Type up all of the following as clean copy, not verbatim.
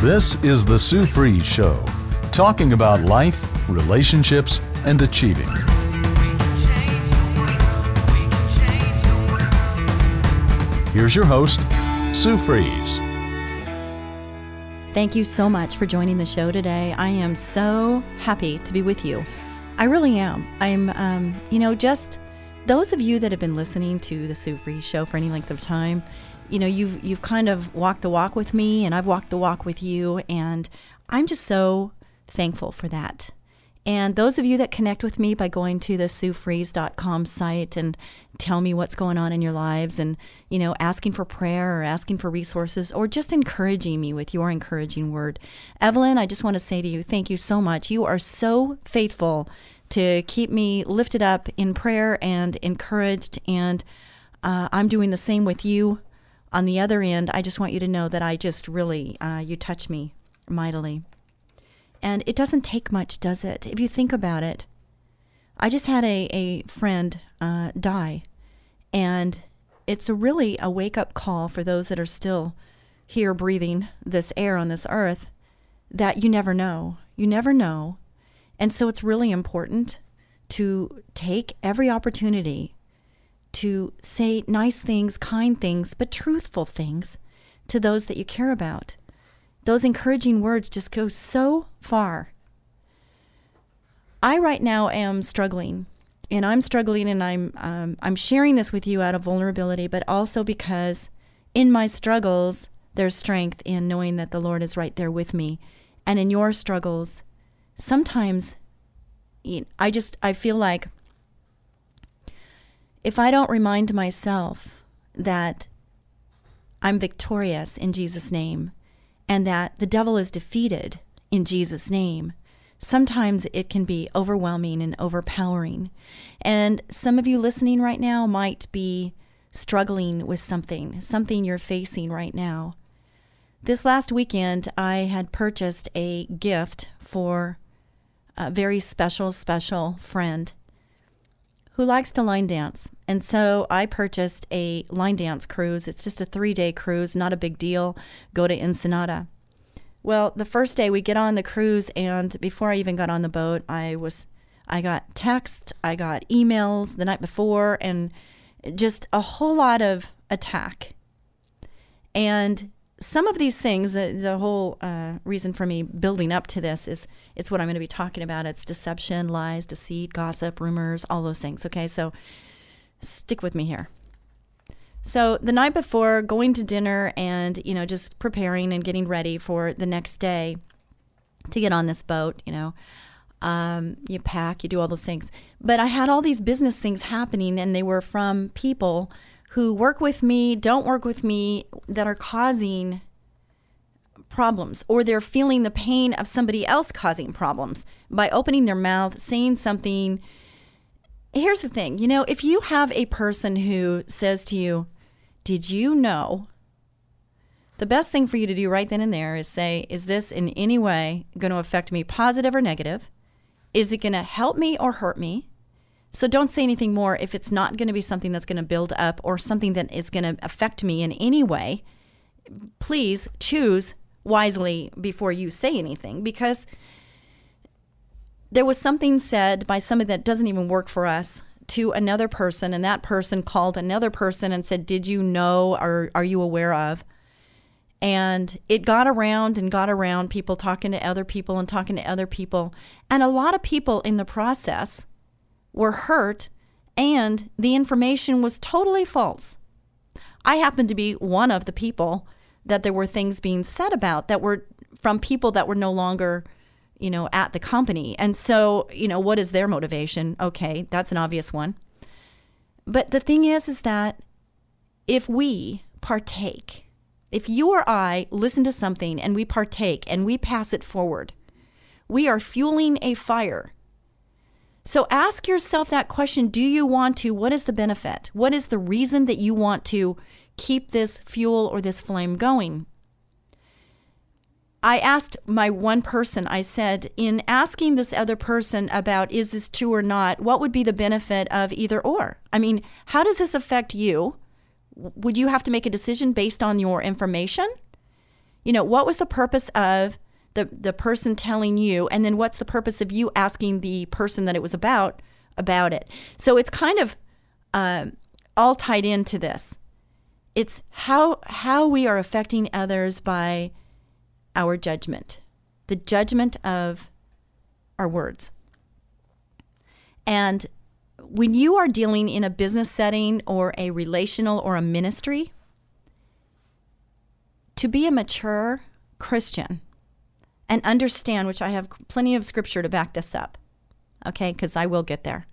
This is the Sue Fries Show, talking about life, relationships, and achieving. Here's your host, Sue Fries. Thank you so much for joining the show today. I am so happy to be with you. I really am. I'm, just those of you that have been listening to the Sue Fries Show for any length of time, you've kind of walked the walk with me, and I've walked the walk with you, and I'm just so thankful for that. And those of you that connect with me by going to the SueFries.com site and tell me what's going on in your lives and, asking for prayer or asking for resources or just encouraging me with your encouraging word. Evelyn, I just want to say to you, thank you so much. You are so faithful to keep me lifted up in prayer and encouraged, and I'm doing the same with you. On the other end, I just want you to know that I just really, you touch me mightily. And it doesn't take much, does it? If you think about it, I just had a friend die, and it's really a wake-up call for those that are still here breathing this air on this earth, that you never know. You never know. And so it's really important to take every opportunity to say nice things, kind things, but truthful things to those that you care about. Those encouraging words just go so far. I right now am struggling, and I'm sharing this with you out of vulnerability, but also because in my struggles, there's strength in knowing that the Lord is right there with me. And in your struggles, sometimes I feel like if I don't remind myself that I'm victorious in Jesus' name, and that the devil is defeated in Jesus' name, sometimes it can be overwhelming and overpowering. And some of you listening right now might be struggling with something you're facing right now. This last weekend, I had purchased a gift for a very special friend who likes to line dance. And so I purchased a line dance cruise. It's just a 3-day cruise, not a big deal. Go to Ensenada. Well, the first day we get on the cruise, and before I even got on the boat, I got texts, I got emails the night before, and just a whole lot of attack. And some of these things, the whole reason for me building up to this is it's what I'm going to be talking about. It's deception, lies, deceit, gossip, rumors, all those things. Okay, so stick with me here. So the night before, going to dinner and, just preparing and getting ready for the next day to get on this boat, you pack, you do all those things. But I had all these business things happening, and they were from people who work with me, don't work with me, that are causing problems, or they're feeling the pain of somebody else causing problems by opening their mouth, saying something. Here's the thing, if you have a person who says to you, did you know? The best thing for you to do right then and there is say, is this in any way going to affect me, positive or negative? Is it going to help me or hurt me? So don't say anything more if it's not going to be something that's going to build up or something that is going to affect me in any way. Please choose wisely before you say anything, because there was something said by somebody that doesn't even work for us to another person, and that person called another person and said, did you know, or are you aware of? And it got around, people talking to other people and talking to other people. And a lot of people in the process were hurt, and the information was totally false. I happened to be one of the people that there were things being said about that were from people that were no longer, at the company. And so, what is their motivation? Okay, that's an obvious one. But the thing is that if we partake, if you or I listen to something and we partake and we pass it forward, we are fueling a fire. So ask yourself that question, do you want to, what is the benefit? What is the reason that you want to keep this fuel or this flame going? I asked my one person, I said, in asking this other person about is this true or not, what would be the benefit of either or? I mean, how does this affect you? Would you have to make a decision based on your information? What was the purpose of the person telling you, and then what's the purpose of you asking the person that it was about it? So it's kind of all tied into this. It's how we are affecting others by our judgment, the judgment of our words. And when you are dealing in a business setting or a relational or a ministry, to be a mature Christian and understand, which I have plenty of scripture to back this up, okay, because I will get there.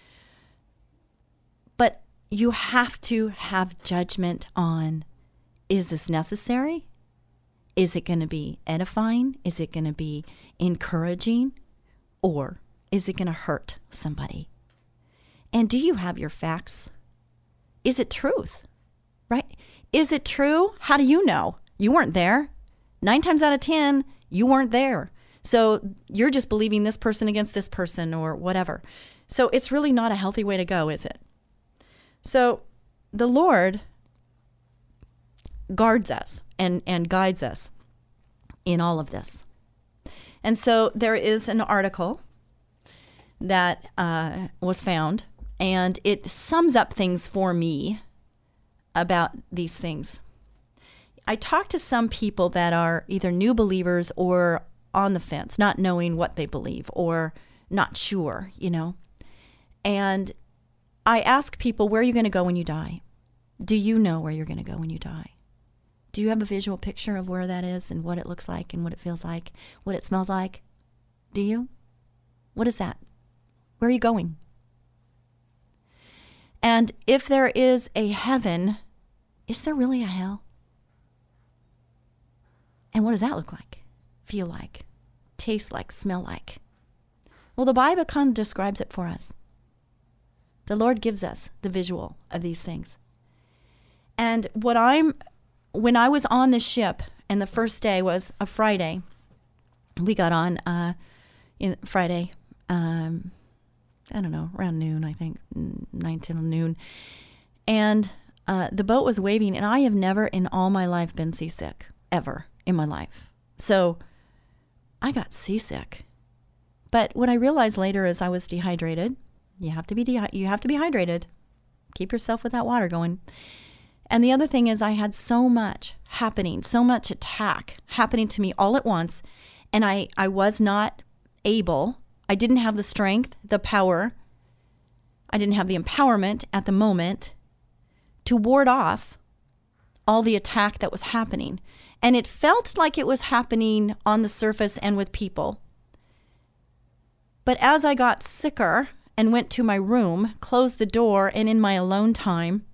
But you have to have judgment on, is this necessary? Is it going to be edifying? Is it going to be encouraging? Or is it going to hurt somebody? And do you have your facts? Is it truth? Right? Is it true? How do you know? You weren't there. 9 times out of 10, you weren't there. So you're just believing this person against this person or whatever. So it's really not a healthy way to go, is it? So the Lord guards us and guides us in all of this. And so there is an article that was found, and it sums up things for me about these things. I talked to some people that are either new believers or on the fence, not knowing what they believe or not sure, And I ask people, where are you going to go when you die? Do you know where you're going to go when you die? Do you have a visual picture of where that is and what it looks like and what it feels like, what it smells like? Do you? What is that? Where are you going? And if there is a heaven, is there really a hell? And what does that look like, feel like, taste like, smell like? Well, the Bible kind of describes it for us. The Lord gives us the visual of these things. And when I was on the ship, and the first day was a Friday, we got on Friday, I don't know, around noon, I think, 9, 10 noon. And the boat was waving, and I have never in all my life been seasick, ever in my life. So I got seasick. But what I realized later is I was dehydrated. You have to be hydrated. Keep yourself with that water going. And the other thing is I had so much happening, so much attack happening to me all at once, and I was not able, I didn't have the strength, the power, I didn't have the empowerment at the moment to ward off all the attack that was happening. And it felt like it was happening on the surface and with people. But as I got sicker and went to my room, closed the door, and in my alone time,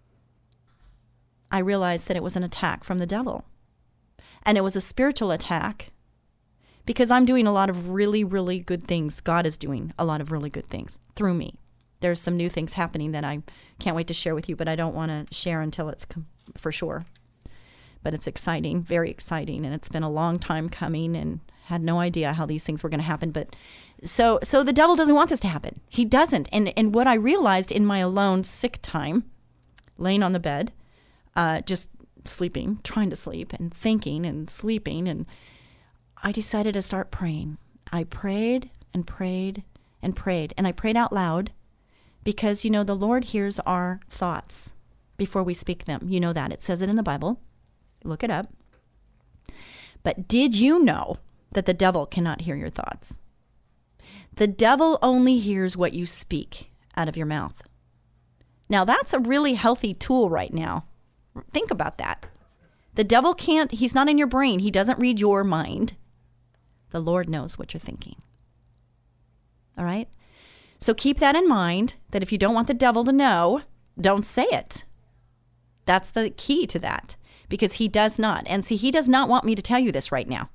I realized that it was an attack from the devil. And it was a spiritual attack because I'm doing a lot of really, really good things. God is doing a lot of really good things through me. There's some new things happening that I can't wait to share with you, but I don't want to share until it's for sure. But it's exciting, very exciting, and it's been a long time coming and had no idea how these things were going to happen. But so the devil doesn't want this to happen. He doesn't. And what I realized in my alone sick time, laying on the bed, just sleeping, trying to sleep and thinking and sleeping, and I decided to start praying. I prayed and prayed and prayed, and I prayed out loud because, the Lord hears our thoughts before we speak them. You know that. It says it in the Bible. Look it up. But did you know that the devil cannot hear your thoughts? The devil only hears what you speak out of your mouth. Now, that's a really healthy tool right now. Think about that. The devil can't, he's not in your brain. He doesn't read your mind. The Lord knows what you're thinking. All right? So keep that in mind, that if you don't want the devil to know, don't say it. That's the key to that, because he does not. And see, he does not want me to tell you this right now.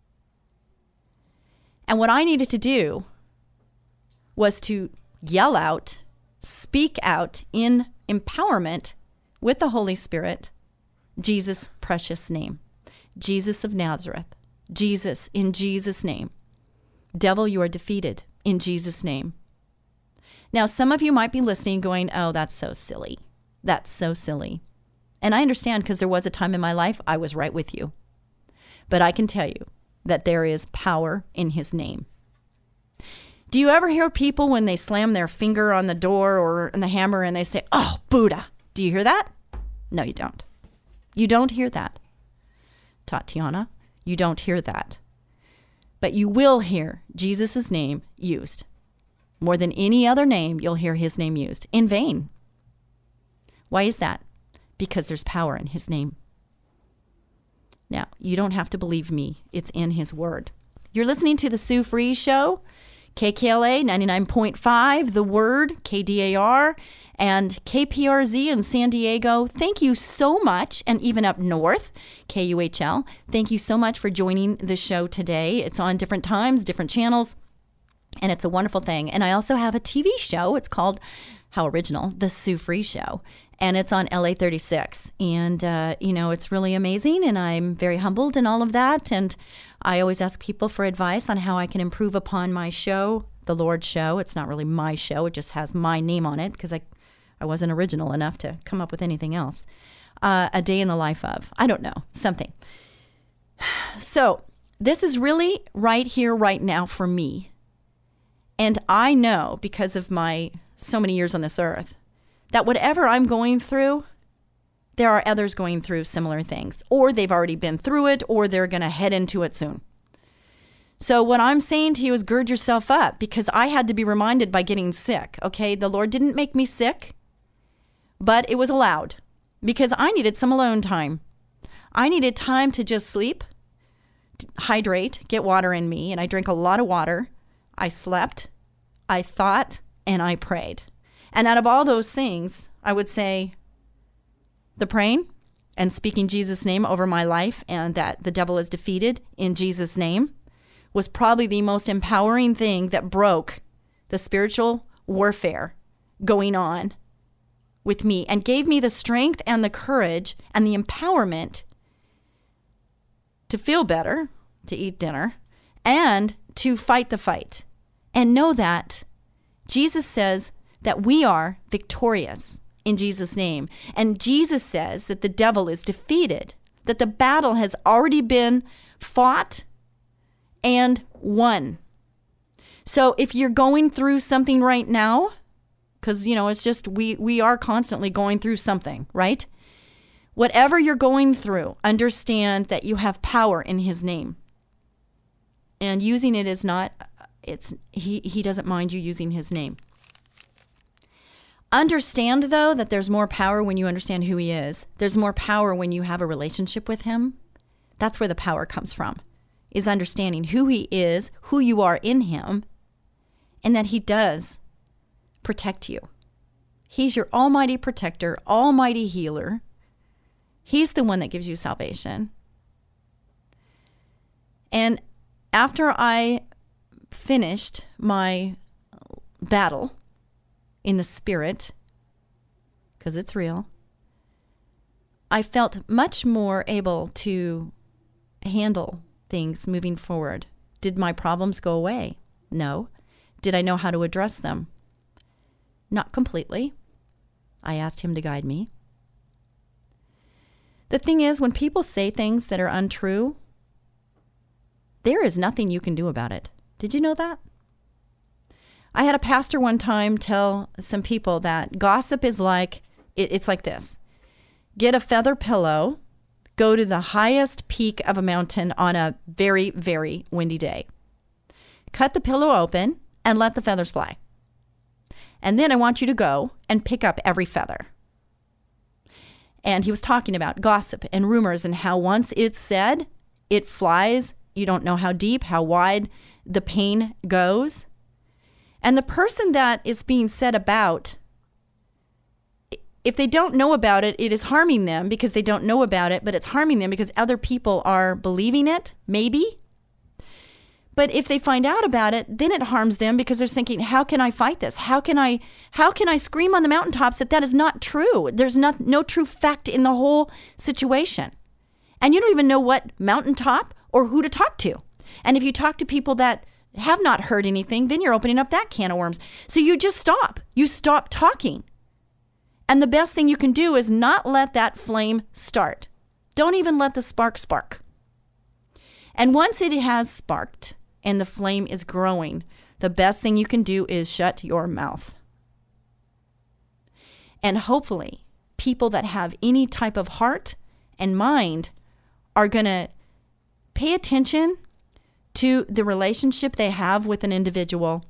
And what I needed to do was to yell out, speak out in empowerment with the Holy Spirit, Jesus' precious name, Jesus of Nazareth, Jesus, in Jesus' name. Devil, you are defeated in Jesus' name. Now, some of you might be listening going, oh, that's so silly. That's so silly. And I understand, because there was a time in my life I was right with you. But I can tell you that there is power in his name. Do you ever hear people when they slam their finger on the door or on the hammer and they say, "Oh, Buddha"? Do you hear that? No, you don't. You don't hear that. Tatiana, you don't hear that. But you will hear Jesus' name used. More than any other name, you'll hear his name used in vain. Why is that? Because there's power in his name. Now, you don't have to believe me. It's in his word. You're listening to the Sue Fries Show, KKLA 99.5, The Word, KDAR, and KPRZ in San Diego. Thank you so much. And even up north, KUHL. Thank you so much for joining the show today. It's on different times, different channels, and it's a wonderful thing. And I also have a TV show. It's called, how original, The Sue Fries Show. And it's on LA 36. And, it's really amazing. And I'm very humbled in all of that. And I always ask people for advice on how I can improve upon my show, The Lord Show. It's not really my show. It just has my name on it because I wasn't original enough to come up with anything else. A day in the life of, I don't know, something. So this is really right here, right now for me. And I know because of my so many years on this earth, that whatever I'm going through, there are others going through similar things, or they've already been through it, or they're going to head into it soon. So what I'm saying to you is gird yourself up, because I had to be reminded by getting sick, okay? The Lord didn't make me sick, but it was allowed, because I needed some alone time. I needed time to just sleep, hydrate, get water in me, and I drank a lot of water. I slept, I thought, and I prayed. And out of all those things, I would say the praying and speaking Jesus' name over my life and that the devil is defeated in Jesus' name was probably the most empowering thing that broke the spiritual warfare going on with me and gave me the strength and the courage and the empowerment to feel better, to eat dinner, and to fight the fight. And know that Jesus says that we are victorious in Jesus' name. And Jesus says that the devil is defeated, that the battle has already been fought and won. So if you're going through something right now, because, it's just we are constantly going through something, right? Whatever you're going through, understand that you have power in his name. And using it is not, he doesn't mind you using his name. Understand, though, that there's more power when you understand who he is. There's more power when you have a relationship with him. That's where the power comes from, is understanding who he is, who you are in him, and that he does protect you. He's your almighty protector, almighty healer. He's the one that gives you salvation. And after I finished my battle in the spirit, because it's real, I felt much more able to handle things moving forward. Did my problems go away? No. Did I know how to address them? Not completely. I asked him to guide me. The thing is, when people say things that are untrue, there is nothing you can do about it. Did you know that? I had a pastor one time tell some people that gossip is like, it's like this. Get a feather pillow, go to the highest peak of a mountain on a very, very windy day. Cut the pillow open and let the feathers fly. And then I want you to go and pick up every feather. And he was talking about gossip and rumors and how once it's said, it flies. You don't know how deep, how wide the pain goes. And the person that is being said about, if they don't know about it, it is harming them because they don't know about it, but it's harming them because other people are believing it, maybe. But if they find out about it, then it harms them because they're thinking, how can I fight this? How can I scream on the mountaintops that is not true? There's no true fact in the whole situation. And you don't even know what mountaintop or who to talk to. And if you talk to people that have not heard anything, then you're opening up that can of worms. So you just stop. You stop talking. And the best thing you can do is not let that flame start. Don't even let the spark. And once it has sparked and the flame is growing, the best thing you can do is shut your mouth. And hopefully, people that have any type of heart and mind are going to pay attention to the relationship they have with an individual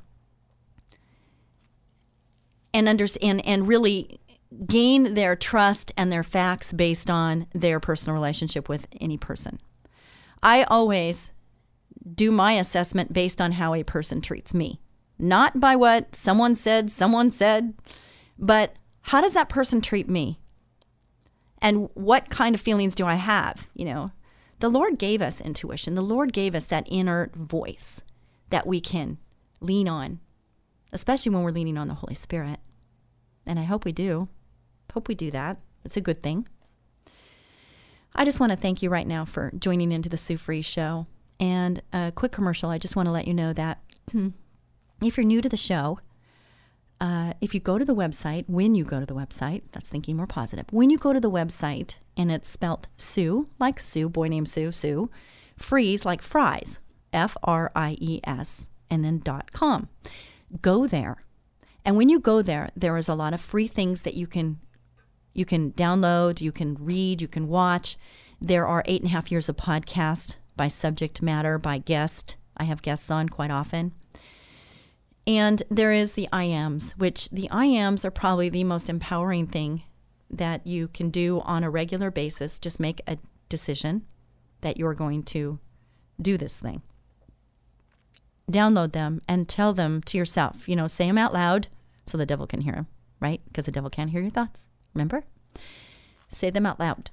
and understand and really gain their trust and their facts based on their personal relationship with any person. I always do my assessment based on how a person treats me, not by what someone said, but how does that person treat me? And what kind of feelings do I have? You know, the Lord gave us intuition. The Lord gave us that inner voice that we can lean on, especially when we're leaning on the Holy Spirit. And I hope we do. Hope we do that. It's a good thing. I just want to thank you right now for joining into the Sue Fries Show. And a quick commercial, I just want to let you know that if you're new to the show, if you go to the website, when you go to the website, that's thinking more positive. When you go to the website, and it's spelt Sue, like Sue, boy named Sue, Sue, Fries, like fries, Fries, and then .com. Go there. And when you go there, there is a lot of free things that you can download, you can read, you can watch. There are 8.5 years of podcast by subject matter, by guest. I have guests on quite often. And there is the IMs, which the IMs are probably the most empowering thing that you can do on a regular basis. Just make a decision that you're going to do this thing. Download them and tell them to yourself. You know, say them out loud so the devil can hear them, right? Because the devil can't hear your thoughts. Remember? Say them out loud.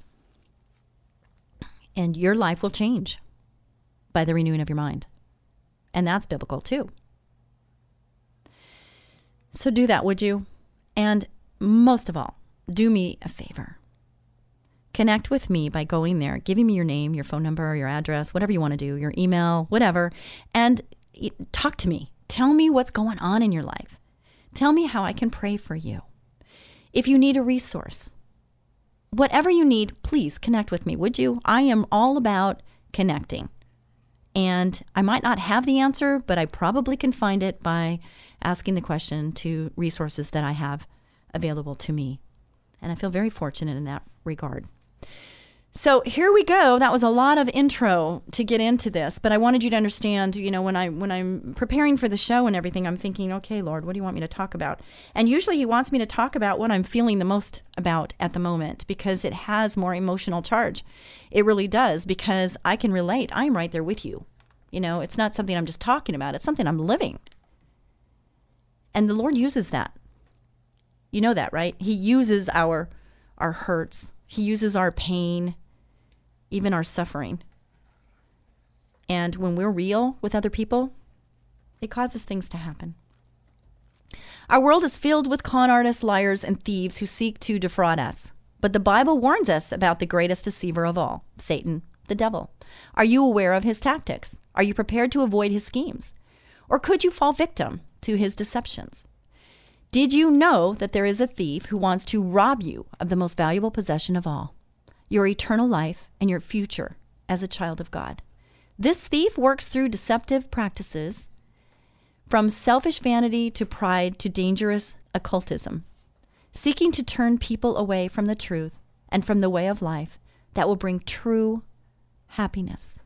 And your life will change by the renewing of your mind. And that's biblical too. So do that, would you? And most of all, do me a favor. Connect with me by going there, giving me your name, your phone number, your address, whatever you want to do, your email, whatever, and talk to me. Tell me what's going on in your life. Tell me how I can pray for you. If you need a resource, whatever you need, please connect with me, would you? I am all about connecting. And I might not have the answer, but I probably can find it by asking the question to resources that I have available to me. And I feel very fortunate in that regard. So here we go. That was a lot of intro to get into this, but I wanted you to understand, you know, when I'm preparing for the show and everything, I'm thinking, okay, Lord, what do you want me to talk about? And usually he wants me to talk about what I'm feeling the most about at the moment because it has more emotional charge. It really does, because I can relate. I'm right there with you. You know, it's not something I'm just talking about. It's something I'm living. And the Lord uses that. You know that, right? He uses our hurts. He uses our pain, even our suffering. And when we're real with other people, it causes things to happen. Our world is filled with con artists, liars, and thieves who seek to defraud us. But the Bible warns us about the greatest deceiver of all, Satan, the devil. Are you aware of his tactics? Are you prepared to avoid his schemes? Or could you fall victim to his deceptions? Did you know that there is a thief who wants to rob you of the most valuable possession of all, your eternal life and your future as a child of God? This thief works through deceptive practices, from selfish vanity to pride to dangerous occultism, seeking to turn people away from the truth and from the way of life that will bring true happiness.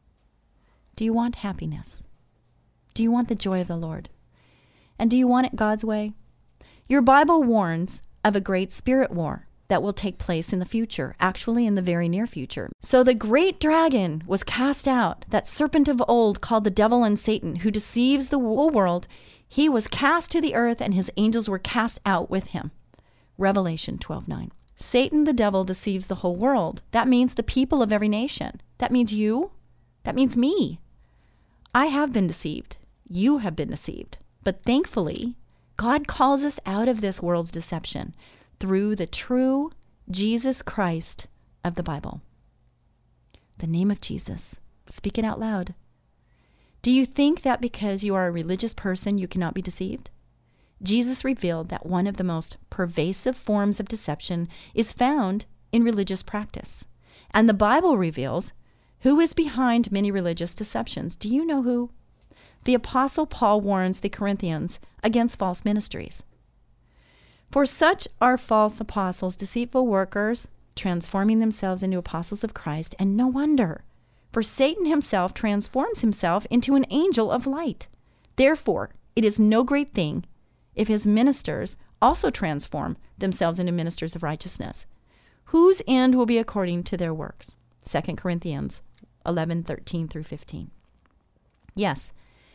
Do you want happiness? Do you want the joy of the Lord? And do you want it God's way? Your Bible warns of a great spirit war that will take place in the future, actually in the very near future. So the great dragon was cast out, that serpent of old called the devil and Satan, who deceives the whole world. He was cast to the earth, and his angels were cast out with him. Revelation 12:9. Satan, the devil, deceives the whole world. That means the people of every nation. That means you. That means me. I have been deceived. You have been deceived. But thankfully, God calls us out of this world's deception through the true Jesus Christ of the Bible. The name of Jesus. Speak it out loud. Do you think that because you are a religious person, you cannot be deceived? Jesus revealed that one of the most pervasive forms of deception is found in religious practice. And the Bible reveals Who is behind many religious deceptions? Do you know who? The Apostle Paul warns the Corinthians against false ministries. For such are false apostles, deceitful workers, transforming themselves into apostles of Christ, and no wonder, for Satan himself transforms himself into an angel of light. Therefore, it is no great thing if his ministers also transform themselves into ministers of righteousness, whose end will be according to their works. 2 Corinthians 11:13 through 15. Yes,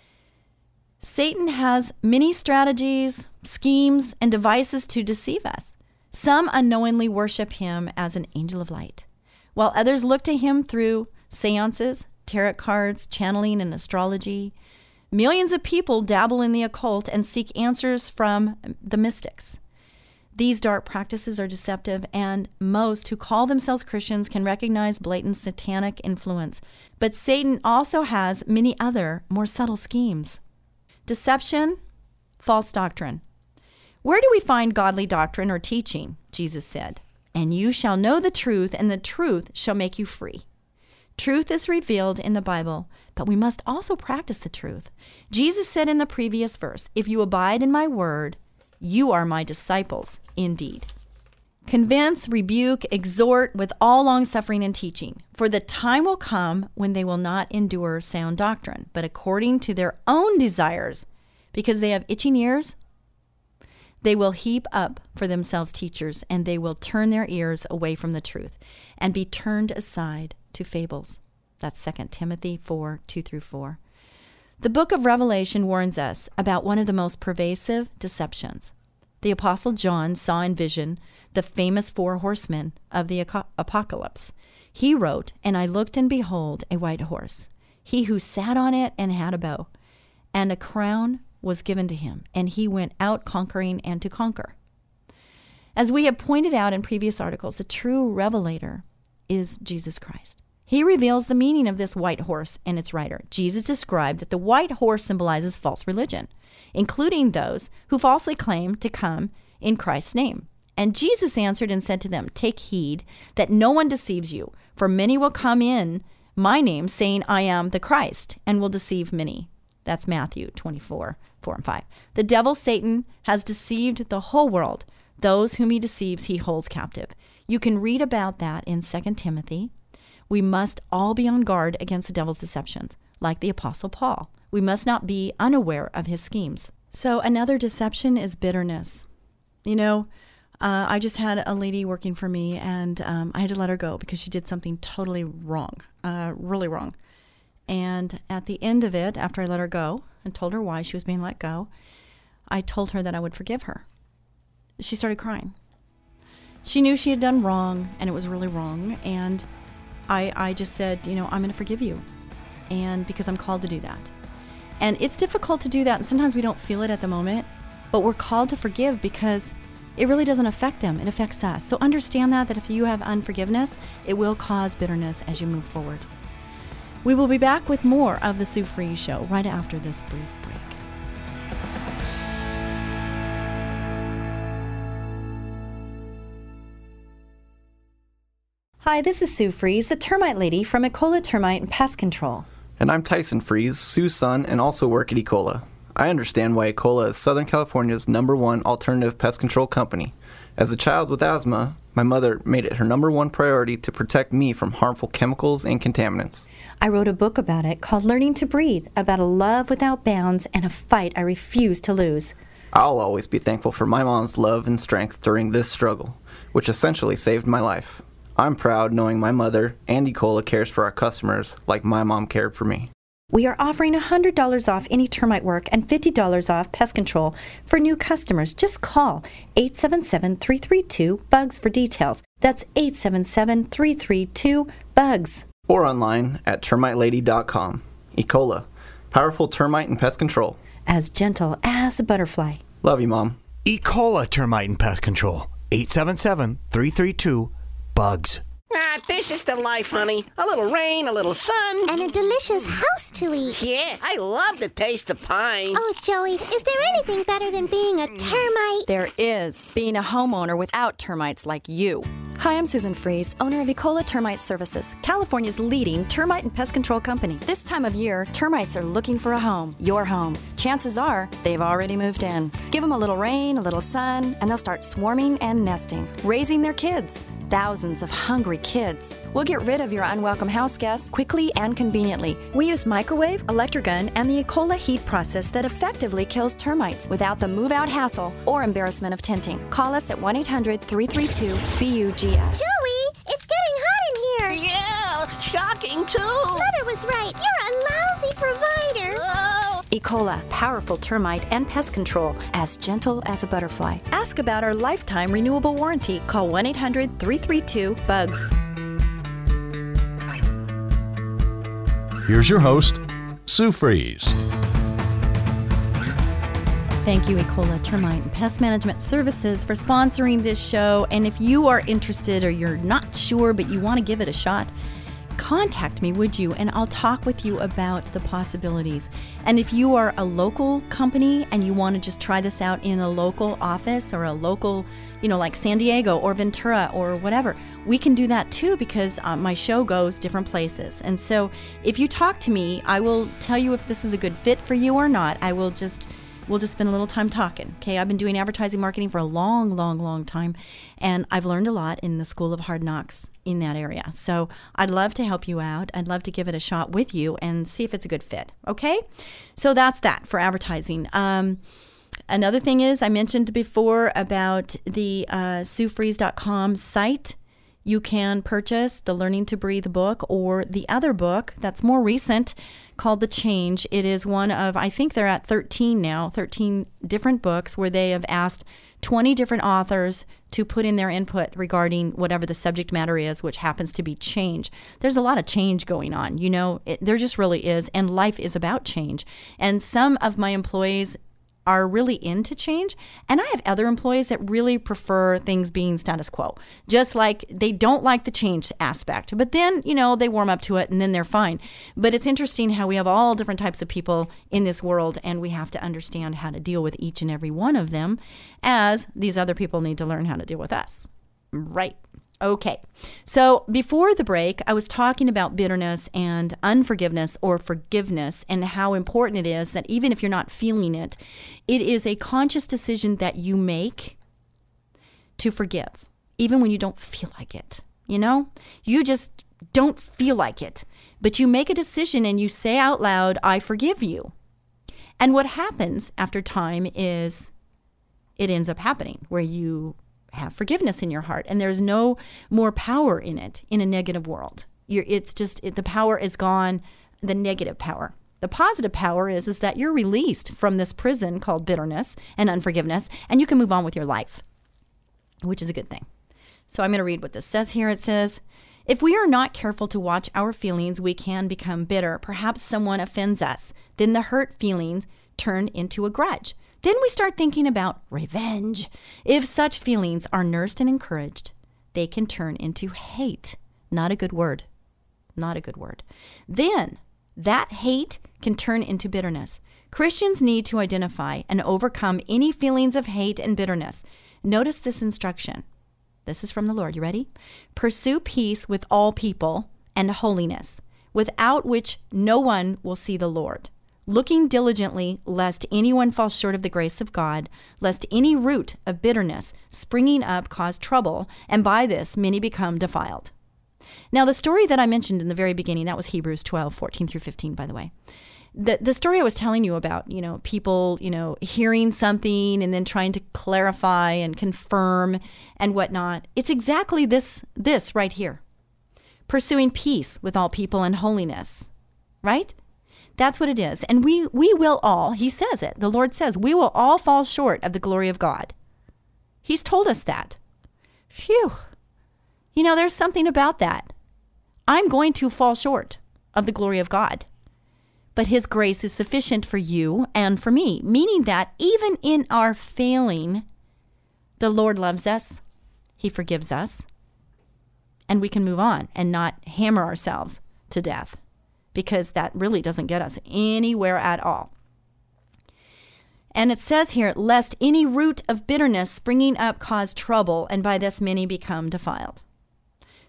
Satan has many strategies, schemes, and devices to deceive us. Some unknowingly worship him as an angel of light, while others look to him through seances, tarot cards, channeling, and astrology. Millions of people dabble in the occult and seek answers from the mystics. These dark practices are deceptive, and most who call themselves Christians can recognize blatant satanic influence. But Satan also has many other, more subtle schemes. Deception, false doctrine. Where do we find godly doctrine or teaching? Jesus said, "And you shall know the truth, and the truth shall make you free." Truth is revealed in the Bible, but we must also practice the truth. Jesus said in the previous verse, "If you abide in my word, you are my disciples indeed." Convince, rebuke, exhort with all long-suffering and teaching, for the time will come when they will not endure sound doctrine, but according to their own desires, because they have itching ears, they will heap up for themselves teachers, and they will turn their ears away from the truth and be turned aside to fables. That's 2 Timothy 4:2 through 4. The book of Revelation warns us about one of the most pervasive deceptions. The Apostle John saw in vision the famous 4 horsemen of the apocalypse. He wrote, "And I looked, and behold, a white horse. He who sat on it and had a bow, and a crown was given to him, and he went out conquering and to conquer." As we have pointed out in previous articles, the true revelator is Jesus Christ. He reveals the meaning of this white horse and its rider. Jesus described that the white horse symbolizes false religion, including those who falsely claim to come in Christ's name. And Jesus answered and said to them, "Take heed that no one deceives you, for many will come in my name, saying, 'I am the Christ,' and will deceive many." That's Matthew 24:4-5. The devil, Satan, has deceived the whole world. Those whom he deceives, he holds captive. You can read about that in 2 Timothy. We must all be on guard against the devil's deceptions, like the Apostle Paul. We must not be unaware of his schemes. So another deception is bitterness. You know, I just had a lady working for me, and I had to let her go because she did something totally wrong, really wrong. And at the end of it, after I let her go and told her why she was being let go, I told her that I would forgive her. She started crying. She knew she had done wrong, and it was really wrong, and I just said, you know, I'm going to forgive you, and because I'm called to do that. And it's difficult to do that, and sometimes we don't feel it at the moment, but we're called to forgive because it really doesn't affect them. It affects us. So understand that if you have unforgiveness, it will cause bitterness as you move forward. We will be back with more of the Sue Fries Show right after this brief break. Hi, this is Sue Fries, the termite lady from Ecola Termite and Pest Control. And I'm Tyson Fries, Sue's son, and also work at Ecola. I understand why Ecola is Southern California's #1 alternative pest control company. As a child with asthma, my mother made it her #1 priority to protect me from harmful chemicals and contaminants. I wrote a book about it called Learning to Breathe, about a love without bounds and a fight I refuse to lose. I'll always be thankful for my mom's love and strength during this struggle, which essentially saved my life. I'm proud knowing my mother and Ecola cares for our customers like my mom cared for me. We are offering $100 off any termite work and $50 off pest control for new customers. Just call 877-332-BUGS for details. That's 877-332-BUGS. Or online at termitelady.com. Ecola, powerful termite and pest control. As gentle as a butterfly. Love you, Mom. Ecola Termite and Pest Control. 877-332-BUGS. This is the life, honey. A little rain, a little sun. And a delicious house to eat. Yeah, I love the taste of pine. Oh, Joey, is there anything better than being a termite? There is. Being a homeowner without termites like you. Hi, I'm Susan Fries, owner of Ecola Termite Services, California's leading termite and pest control company. This time of year, termites are looking for a home, your home. Chances are they've already moved in. Give them a little rain, a little sun, and they'll start swarming and nesting, raising their kids. Thousands of hungry kids. We'll get rid of your unwelcome house guests quickly and conveniently. We use microwave, electrogun, and the Ecola heat process that effectively kills termites without the move-out hassle or embarrassment of tenting. Call us at 1-800-332-BUGS. Joey, it's getting hot in here. Yeah, shocking too. Mother was right. You're a lousy provider. Oh. Ecola, powerful termite and pest control, as gentle as a butterfly. Ask about our lifetime renewable warranty. Call 1-800-332-BUGS. Here's your host, Sue Fries. Thank you, Ecola Termite and Pest Management Services, for sponsoring this show. And if you are interested or you're not sure but you want to give it a shot, contact me, would you? And I'll talk with you about the possibilities. And if you are a local company and you want to just try this out in a local office or a local, like San Diego or Ventura or whatever, we can do that too, because my show goes different places. And so if you talk to me, I will tell you if this is a good fit for you or not. We'll just spend a little time talking. Okay, I've been doing advertising marketing for a long, long, long time, and I've learned a lot in the School of Hard Knocks in that area. So I'd love to help you out. I'd love to give it a shot with you and see if it's a good fit. Okay, so that's that for advertising. Another thing is, I mentioned before about the SueFries.com site. You can purchase the Learning to Breathe book or the other book that's more recent called The Change. It is one of, I think they're at 13 now, 13 different books where they have asked 20 different authors to put in their input regarding whatever the subject matter is, which happens to be change. There's a lot of change going on, there just really is, and life is about change. And some of my employees are really into change, and I have other employees that really prefer things being status quo, just like they don't like the change aspect, but then they warm up to it and then they're fine. But it's interesting how we have all different types of people in this world, and we have to understand how to deal with each and every one of them, as these other people need to learn how to deal with us. Right. Okay, so before the break, I was talking about bitterness and unforgiveness or forgiveness, and how important it is that even if you're not feeling it, it is a conscious decision that you make to forgive, even when you don't feel like it. You just don't feel like it, but you make a decision and you say out loud, I forgive you. And what happens after time is it ends up happening where you have forgiveness in your heart, and there's no more power in it in a negative world. The power is gone, the negative power. The positive power is that you're released from this prison called bitterness and unforgiveness, and you can move on with your life, which is a good thing. So I'm going to read what this says here. It says, if we are not careful to watch our feelings, we can become bitter. Perhaps someone offends us. Then the hurt feelings turn into a grudge. Then we start thinking about revenge. If such feelings are nursed and encouraged, they can turn into hate. Not a good word. Not a good word. Then that hate can turn into bitterness. Christians need to identify and overcome any feelings of hate and bitterness. Notice this instruction. This is from the Lord. You ready? Pursue peace with all people and holiness, without which no one will see the Lord. Looking diligently, lest anyone fall short of the grace of God, lest any root of bitterness springing up cause trouble, and by this many become defiled. Now, the story that I mentioned in the very beginning, that was Hebrews 12, 14 through 15, by the way. The story I was telling you about, people, hearing something and then trying to clarify and confirm and whatnot. It's exactly this right here. Pursuing peace with all people and holiness, right? That's what it is. And we will all, he says it, the Lord says, we will all fall short of the glory of God. He's told us that. Phew. There's something about that. I'm going to fall short of the glory of God. But his grace is sufficient for you and for me, meaning that even in our failing, the Lord loves us, he forgives us, and we can move on and not hammer ourselves to death, because that really doesn't get us anywhere at all. And it says here, lest any root of bitterness springing up cause trouble, and by this many become defiled.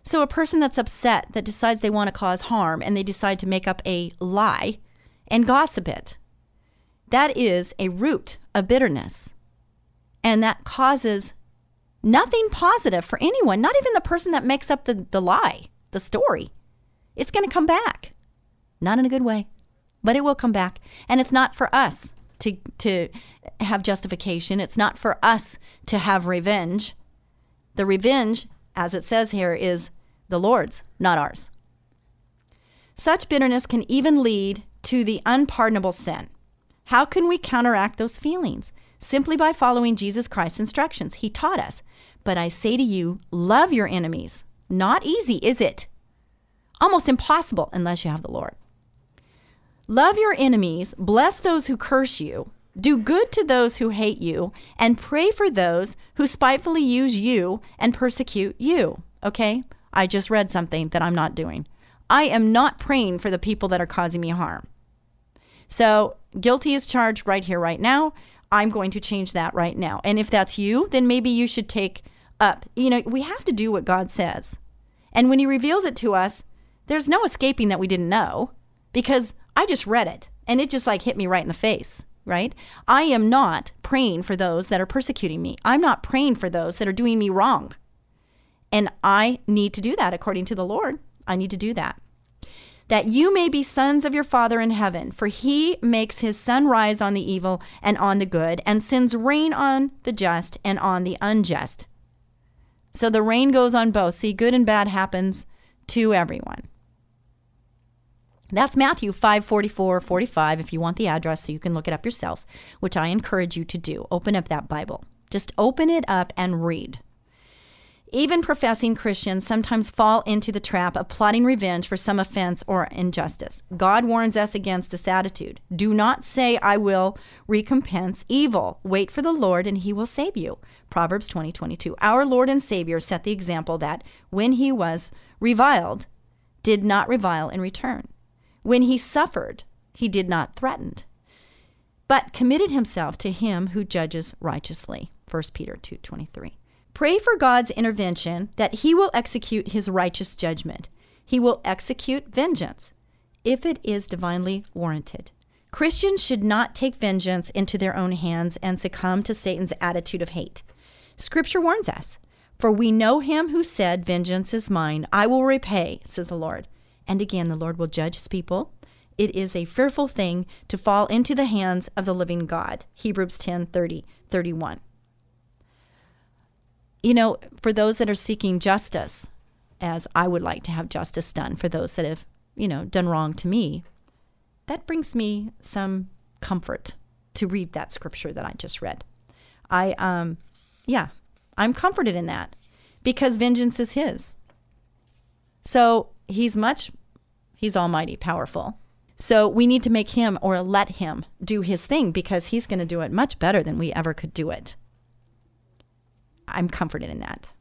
So a person that's upset, that decides they want to cause harm, and they decide to make up a lie and gossip it, that is a root of bitterness. And that causes nothing positive for anyone, not even the person that makes up the lie, the story. It's going to come back. Not in a good way, but it will come back. And it's not for us to have justification. It's not for us to have revenge. The revenge, as it says here, is the Lord's, not ours. Such bitterness can even lead to the unpardonable sin. How can we counteract those feelings? Simply by following Jesus Christ's instructions. He taught us, but I say to you, love your enemies. Not easy, is it? Almost impossible unless you have the Lord. Love your enemies, bless those who curse you, do good to those who hate you, and pray for those who spitefully use you and persecute you. Okay? I just read something that I'm not doing. I am not praying for the people that are causing me harm. So, guilty is charged right here, right now. I'm going to change that right now. And if that's you, then maybe you should take up. We have to do what God says. And when he reveals it to us, there's no escaping that we didn't know, because I just read it and it just hit me right in the face, right? I am not praying for those that are persecuting me. I'm not praying for those that are doing me wrong. And I need to do that according to the Lord. I need to do that. That you may be sons of your Father in heaven, for he makes his sun rise on the evil and on the good, and sends rain on the just and on the unjust. So the rain goes on both. See, good and bad happens to everyone. That's Matthew 5:44-45 if you want the address so you can look it up yourself, which I encourage you to do. Open up that Bible. Just open it up and read. Even professing Christians sometimes fall into the trap of plotting revenge for some offense or injustice. God warns us against this attitude. Do not say, I will recompense evil. Wait for the Lord and he will save you. Proverbs 20:22. Our Lord and Savior set the example that when he was reviled, did not revile in return. When he suffered, he did not threaten, but committed himself to him who judges righteously. 1 Peter 2:23. Pray for God's intervention that he will execute his righteous judgment. He will execute vengeance if it is divinely warranted. Christians should not take vengeance into their own hands and succumb to Satan's attitude of hate. Scripture warns us, for we know him who said, vengeance is mine, I will repay, says the Lord. And again, the Lord will judge his people. It is a fearful thing to fall into the hands of the living God. Hebrews 10:30-31. For those that are seeking justice, as I would like to have justice done for those that have, done wrong to me, that brings me some comfort to read that scripture that I just read. I'm comforted in that because vengeance is his. So he's almighty, powerful. So we need to make him or let him do his thing because he's going to do it much better than we ever could do it. I'm comforted in that.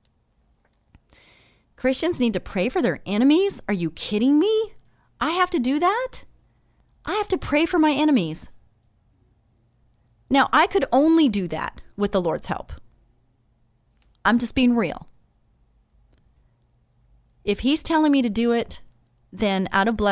Christians need to pray for their enemies. Are you kidding me? I have to do that? I have to pray for my enemies. Now, I could only do that with the Lord's help. I'm just being real. If he's telling me to do it, then out of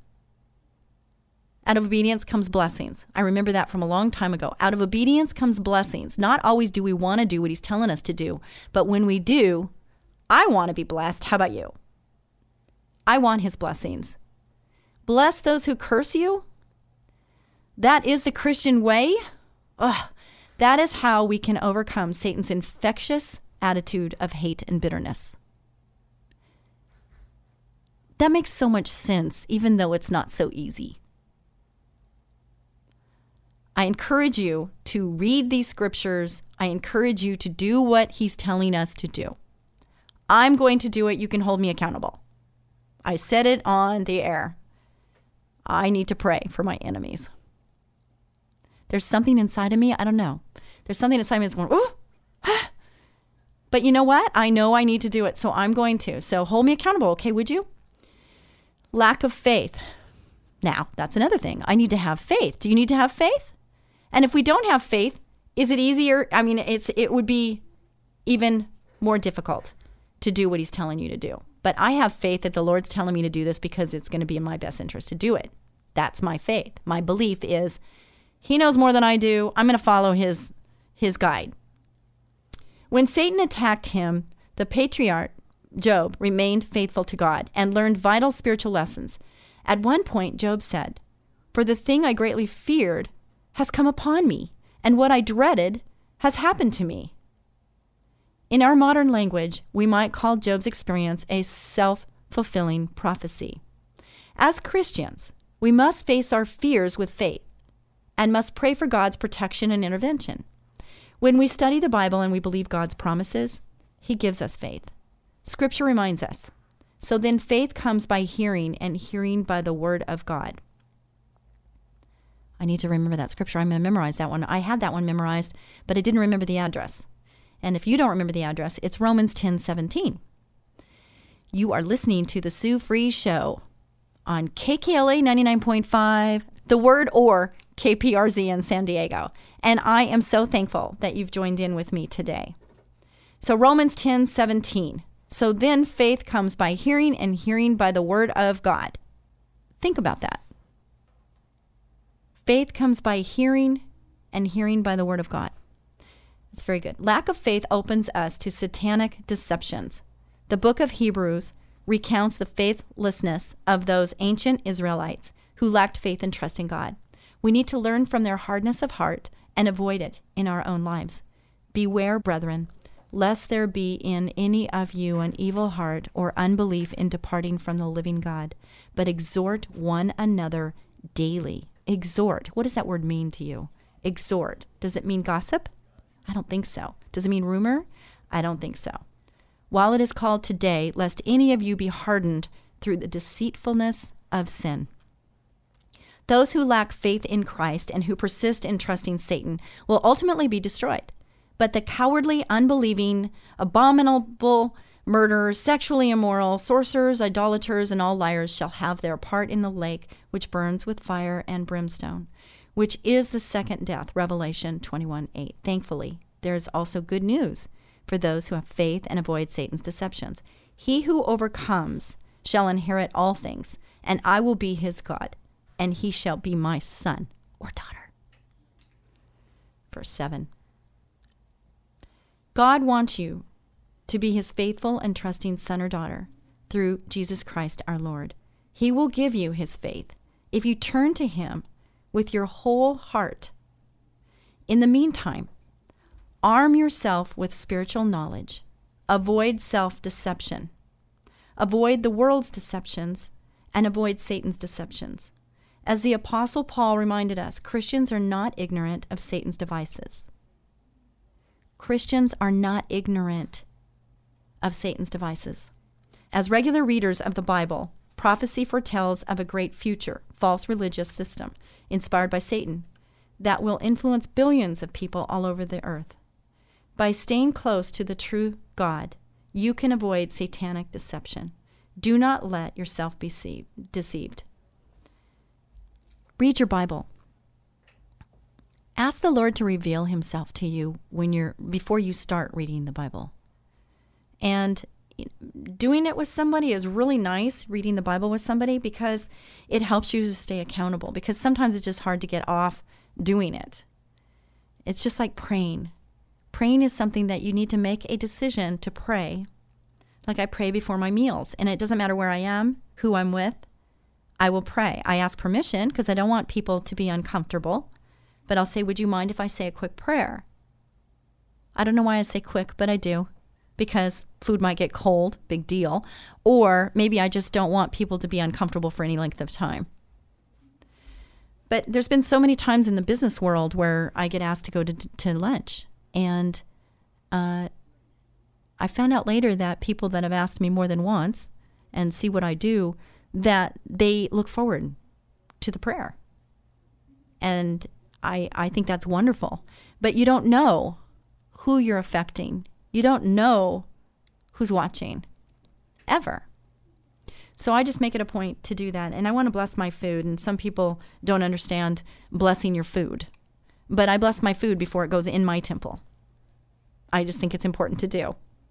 obedience comes blessings. I remember that from a long time ago. Out of obedience comes blessings. Not always do we want to do what he's telling us to do, but when we do, I want to be blessed. How about you? I want his blessings. Bless those who curse you. That is the Christian way. That is how we can overcome Satan's infectious attitude of hate and bitterness. That makes so much sense, even though it's not so easy. I encourage you to read these scriptures. I encourage you to do what he's telling us to do. I'm going to do it. You can hold me accountable. I said it on the air. I need to pray for my enemies. There's something inside of me. I don't know. There's something inside me that's going, ooh. But you know what? I know I need to do it, so I'm going to. So hold me accountable, okay, would you? Lack of faith. Now, that's another thing. I need to have faith. Do you need to have faith? And if we don't have faith, is it easier? I mean, it would be even more difficult to do what he's telling you to do. But I have faith that the Lord's telling me to do this because it's going to be in my best interest to do it. That's my faith. My belief is he knows more than I do. I'm going to follow his guide. When Satan attacked him, the patriarch Job remained faithful to God and learned vital spiritual lessons. At one point, Job said, "For the thing I greatly feared has come upon me, and what I dreaded has happened to me." In our modern language, we might call Job's experience a self-fulfilling prophecy. As Christians, we must face our fears with faith and must pray for God's protection and intervention. When we study the Bible and we believe God's promises, he gives us faith. Scripture reminds us. So then faith comes by hearing, and hearing by the word of God. I need to remember that scripture. I'm going to memorize that one. I had that one memorized, but I didn't remember the address. And if you don't remember the address, it's Romans 10:17. You are listening to the Sue Fries Show on KKLA 99.5, The Word, or KPRZ in San Diego. And I am so thankful that you've joined in with me today. So Romans 10:17. So then faith comes by hearing, and hearing by the word of God. Think about that. Faith comes by hearing, and hearing by the word of God. It's very good. Lack of faith opens us to satanic deceptions. The book of Hebrews recounts the faithlessness of those ancient Israelites who lacked faith and trust in God. We need to learn from their hardness of heart and avoid it in our own lives. Beware, brethren, lest there be in any of you an evil heart or unbelief in departing from the living God, but exhort one another daily. Exhort. What does that word mean to you? Exhort. Does it mean gossip? I don't think so. Does it mean rumor? I don't think so. While it is called today, lest any of you be hardened through the deceitfulness of sin. Those who lack faith in Christ and who persist in trusting Satan will ultimately be destroyed. But the cowardly, unbelieving, abominable murderers, sexually immoral, sorcerers, idolaters, and all liars shall have their part in the lake which burns with fire and brimstone, which is the second death, Revelation 21:8. Thankfully, there is also good news for those who have faith and avoid Satan's deceptions. He who overcomes shall inherit all things, and I will be his God, and he shall be my son or daughter. Verse 7. God wants you to be his faithful and trusting son or daughter through Jesus Christ our Lord. He will give you his faith if you turn to him with your whole heart. In the meantime, arm yourself with spiritual knowledge. Avoid self-deception. Avoid the world's deceptions and avoid Satan's deceptions. As the Apostle Paul reminded us, Christians are not ignorant of Satan's devices. Christians are not ignorant of Satan's devices. As regular readers of the Bible, prophecy foretells of a great future, false religious system inspired by Satan that will influence billions of people all over the earth. By staying close to the true God, you can avoid satanic deception. Do not let yourself be deceived. Read your Bible. Ask the Lord to reveal himself to you before you start reading the Bible. And doing it with somebody is really nice, reading the Bible with somebody, because it helps you to stay accountable. Because sometimes it's just hard to get off doing it. It's just like praying. Praying is something that you need to make a decision to pray. Like I pray before my meals. And it doesn't matter where I am, who I'm with, I will pray. I ask permission because I don't want people to be uncomfortable. But I'll say, would you mind if I say a quick prayer? I don't know why I say quick, but I do. Because food might get cold, big deal. Or maybe I just don't want people to be uncomfortable for any length of time. But there's been so many times in the business world where I get asked to go to lunch. And I found out later that people that have asked me more than once and see what I do, that they look forward to the prayer. And I think that's wonderful. But you don't know who you're affecting. You don't know who's watching, ever. So I just make it a point to do that. And I want to bless my food. And some people don't understand blessing your food. But I bless my food before it goes in my temple. I just think it's important to do.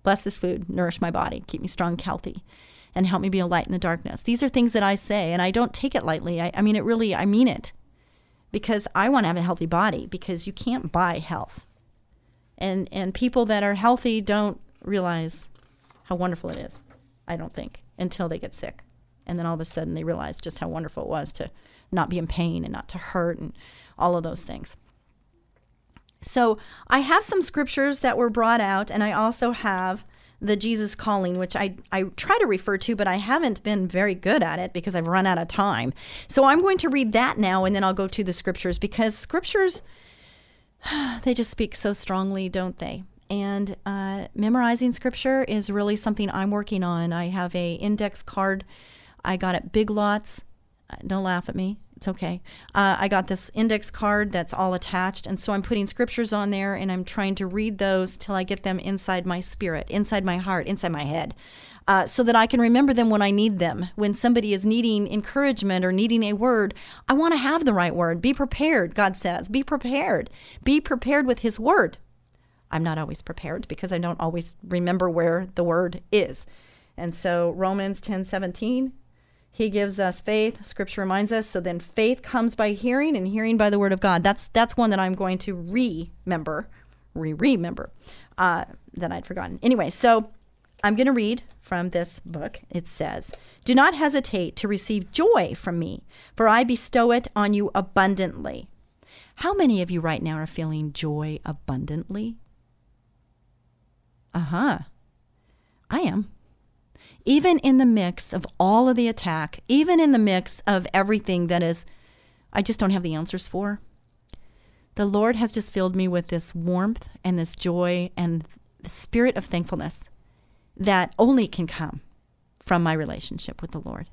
Bless this food, nourish my body, keep me strong, healthy, and help me be a light in the darkness. These are things that I say, and I don't take it lightly. I mean it because I want to have a healthy body, because you can't buy health. And people that are healthy don't realize how wonderful it is, I don't think, until they get sick. And then all of a sudden they realize just how wonderful it was to not be in pain and not to hurt and all of those things. So I have some scriptures that were brought out, and I also have the Jesus Calling, which I try to refer to, but I haven't been very good at it because I've run out of time. So I'm going to read that now, and then I'll go to the scriptures, because scriptures, they just speak so strongly, don't they? And memorizing scripture is really something I'm working on. I have a index card I got at Big Lots. Don't laugh at me. It's okay. I got this index card that's all attached, and so I'm putting scriptures on there, and I'm trying to read those till I get them inside my spirit, inside my heart, inside my head, so that I can remember them when I need them. When somebody is needing encouragement or needing a word, I want to have the right word. Be prepared, God says. Be prepared. Be prepared with his word. I'm not always prepared because I don't always remember where the word is. And so Romans 10:17, he gives us faith. Scripture reminds us. So then faith comes by hearing, and hearing by the word of God. That's one that I'm going to remember that I'd forgotten. Anyway, so I'm going to read from this book. It says, "Do not hesitate to receive joy from me, for I bestow it on you abundantly." How many of you right now are feeling joy abundantly? I am. Even in the mix of all of the attack, even in the mix of everything that is, I just don't have the answers for, the Lord has just filled me with this warmth and this joy and the spirit of thankfulness that only can come from my relationship with the Lord.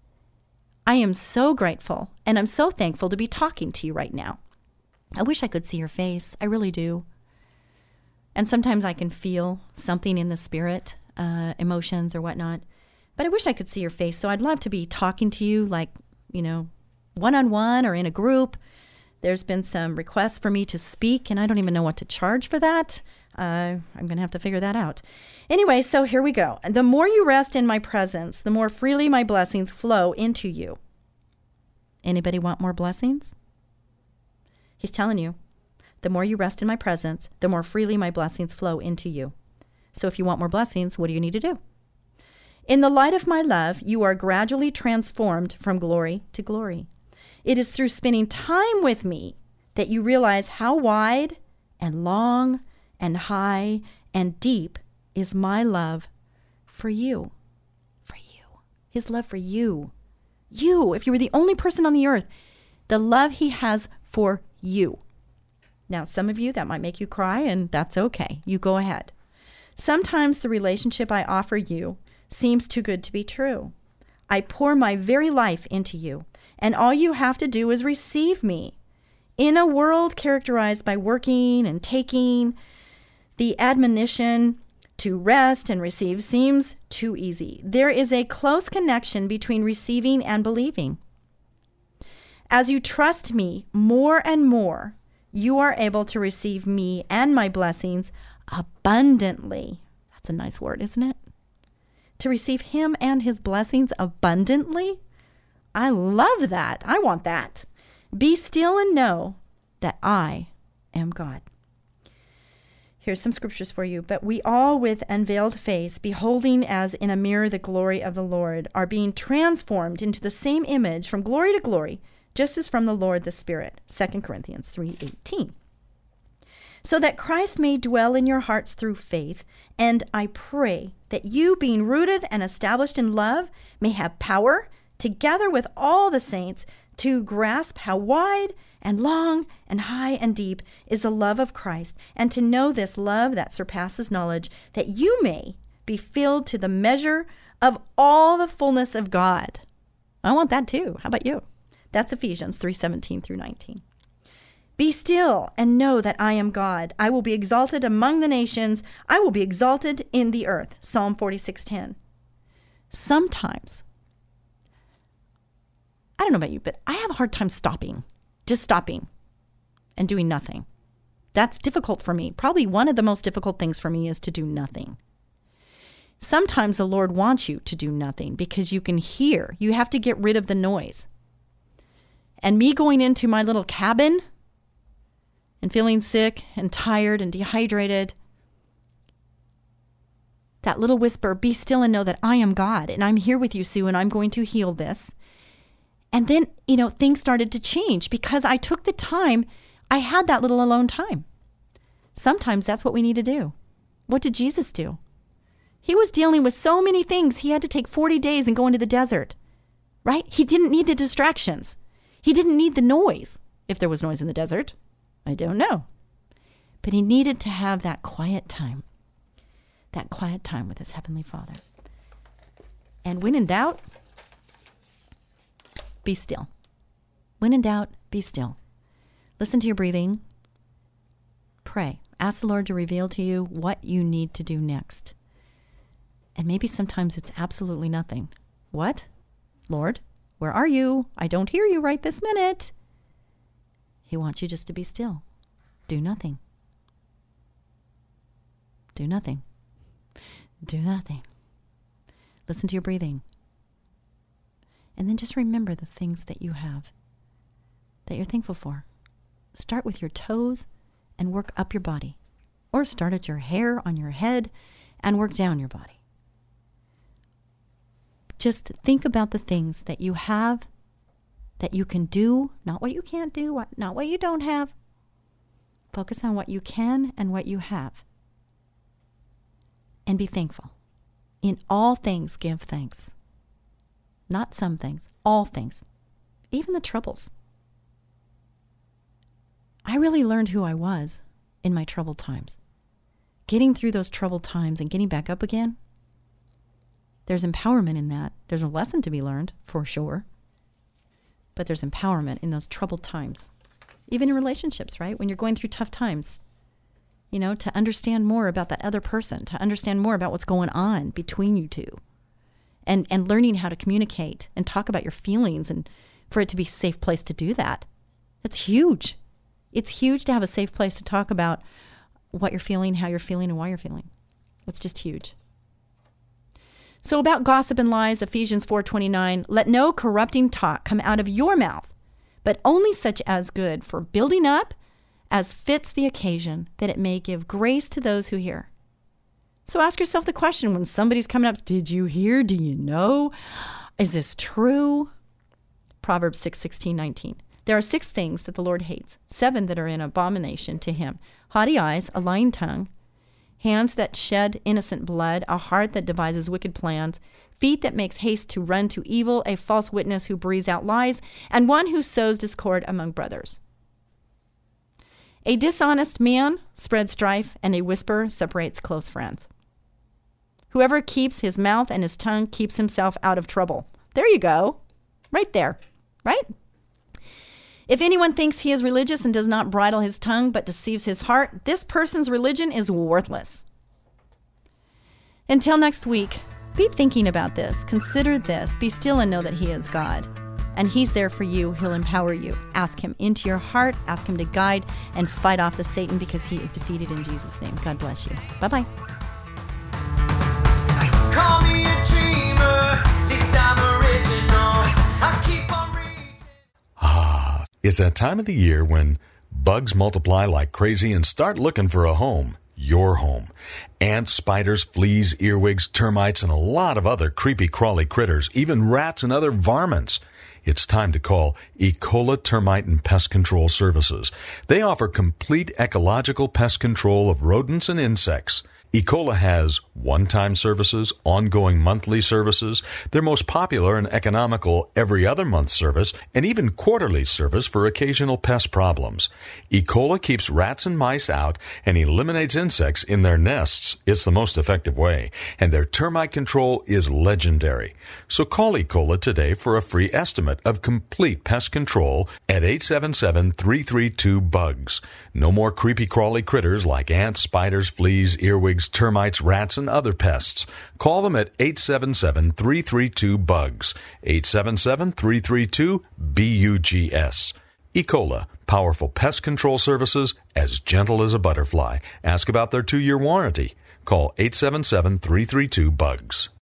I am so grateful, and I'm so thankful to be talking to you right now. I wish I could see your face. I really do. And sometimes I can feel something in the spirit, emotions or whatnot. But I wish I could see your face. So I'd love to be talking to you like, one-on-one or in a group. There's been some requests for me to speak, and I don't even know what to charge for that. I'm going to have to figure that out. Anyway, so here we go. The more you rest in my presence, the more freely my blessings flow into you. Anybody want more blessings? He's telling you, the more you rest in my presence, the more freely my blessings flow into you. So if you want more blessings, what do you need to do? In the light of my love, you are gradually transformed from glory to glory. It is through spending time with me that you realize how wide and long and high and deep is my love for you. For you. His love for you. You, if you were the only person on the earth, the love he has for you. Now, some of you, that might make you cry, and that's okay. You go ahead. Sometimes the relationship I offer you seems too good to be true. I pour my very life into you, and all you have to do is receive me. In a world characterized by working and taking, the admonition to rest and receive seems too easy. There is a close connection between receiving and believing. As you trust me more and more, you are able to receive me and my blessings abundantly. That's a nice word, isn't it? To receive him and his blessings abundantly? I love that. I want that. Be still and know that I am God. Here's some scriptures for you. But we all with unveiled face, beholding as in a mirror the glory of the Lord, are being transformed into the same image from glory to glory, just as from the Lord the Spirit. 2 Corinthians 3:18. So that Christ may dwell in your hearts through faith, and I pray that you, being rooted and established in love, may have power, together with all the saints, to grasp how wide and long and high and deep is the love of Christ, and to know this love that surpasses knowledge, that you may be filled to the measure of all the fullness of God. I want that too. How about you? That's Ephesians 3:17 through 19. Be still and know that I am God. I will be exalted among the nations. I will be exalted in the earth. Psalm 46:10. Sometimes, I don't know about you, but I have a hard time just stopping and doing nothing. That's difficult for me. Probably one of the most difficult things for me is to do nothing. Sometimes the Lord wants you to do nothing because you can hear. You have to get rid of the noise. And me going into my little cabin and feeling sick and tired and dehydrated, that little whisper, be still and know that I am God and I'm here with you, Sue, and I'm going to heal this. And then, things started to change because I took the time. I had that little alone time. Sometimes that's what we need to do. What did Jesus do? He was dealing with so many things. He had to take 40 days and go into the desert, right? He didn't need the distractions. He didn't need the noise. If there was noise in the desert, I don't know. But he needed to have that quiet time with his Heavenly Father. And when in doubt, be still. When in doubt, be still. Listen to your breathing. Pray. Ask the Lord to reveal to you what you need to do next. And maybe sometimes it's absolutely nothing. What? Lord, where are you? I don't hear you right this minute. He wants you just to be still. Do nothing. Do nothing. Do nothing. Listen to your breathing. And then just remember the things that you have, that you're thankful for. Start with your toes and work up your body. Or start at your hair on your head and work down your body. Just think about the things that you have, that you can do, not what you can't do, not what you don't have. Focus on what you can and what you have. And be thankful. In all things, give thanks. Not some things, all things. Even the troubles. I really learned who I was in my troubled times. Getting through those troubled times and getting back up again, there's empowerment in that. There's a lesson to be learned, for sure. But there's empowerment in those troubled times. Even in relationships, right? When you're going through tough times. To understand more about that other person, to understand more about what's going on between you two. And learning how to communicate and talk about your feelings and for it to be a safe place to do that. That's huge. It's huge to have a safe place to talk about what you're feeling, how you're feeling, and why you're feeling. It's just huge. So about gossip and lies, Ephesians 4:29, let no corrupting talk come out of your mouth, but only such as good for building up as fits the occasion, that it may give grace to those who hear. So ask yourself the question when somebody's coming up, did you hear? Do you know? Is this true? Proverbs 6:16-19. There are 6 things that the Lord hates, 7 that are an abomination to him. Haughty eyes, a lying tongue, hands that shed innocent blood, a heart that devises wicked plans, feet that makes haste to run to evil, a false witness who breathes out lies, and one who sows discord among brothers. A dishonest man spreads strife, and a whisper separates close friends. Whoever keeps his mouth and his tongue keeps himself out of trouble. There you go. Right there. Right? If anyone thinks he is religious and does not bridle his tongue but deceives his heart, this person's religion is worthless. Until next week, be thinking about this. Consider this. Be still and know that he is God. And he's there for you. He'll empower you. Ask him into your heart. Ask him to guide and fight off the Satan because he is defeated in Jesus' name. God bless you. Bye-bye. Call me a dreamer. This I'm original. I keep on reaching. It's that time of the year when bugs multiply like crazy and start looking for a home. Your home. Ants, spiders, fleas, earwigs, termites, and a lot of other creepy crawly critters, even rats and other varmints. It's time to call Ecola Termite and Pest Control Services. They offer complete ecological pest control of rodents and insects. Ecola has one-time services, ongoing monthly services, their most popular and economical every other month service, and even quarterly service for occasional pest problems. Ecola keeps rats and mice out and eliminates insects in their nests. It's the most effective way, and their termite control is legendary. So call Ecola today for a free estimate of complete pest control at 877-332-BUGS. No more creepy crawly critters like ants, spiders, fleas, earwigs, termites, rats, and other pests. Call them at 877-332-BUGS. 877-332-BUGS. Ecola, powerful pest control services as gentle as a butterfly. Ask about their 2-year warranty. Call 877-332-BUGS.